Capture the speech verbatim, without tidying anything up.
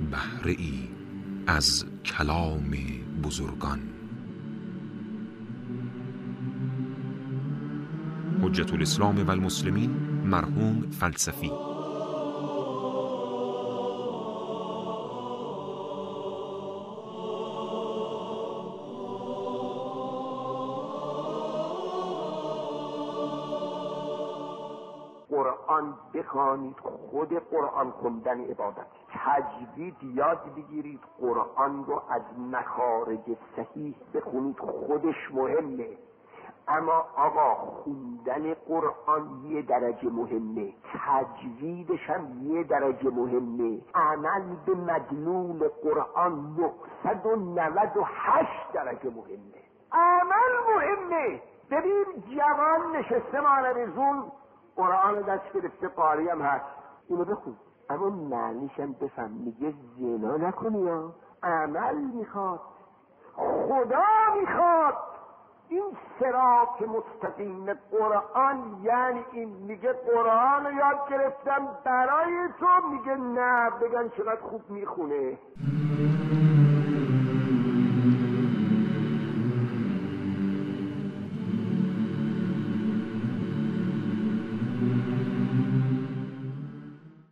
بهره ای از کلام بزرگان. حجت الاسلام و المسلمین مرحوم فلسفی. قرآن بخوانید، خود قرآن خوندن عبادت. تجوید یاد بگیرید، قرآن رو از مخارج صحیح بخونید، خودش مهمه. اما آقا خوندن قرآن یه درجه مهمه، تجویدش هم یه درجه مهمه، عمل به مدلول قرآن نهصد و نود و هشت درجه مهمه. عمل مهمه. ببین جوان نشسته مانویزون قرآن دست گرفته، قاری هم هست، اینو بخون، اما معنیش هم بفهم. میگه زنا نکنی یا عمل میخواد، خدا میخواد. این صراط مستقیم قرآن یعنی این. میگه قرآن رو یاد گرفتم برای تو، میگه نه، بگن چقدر خوب میخونه.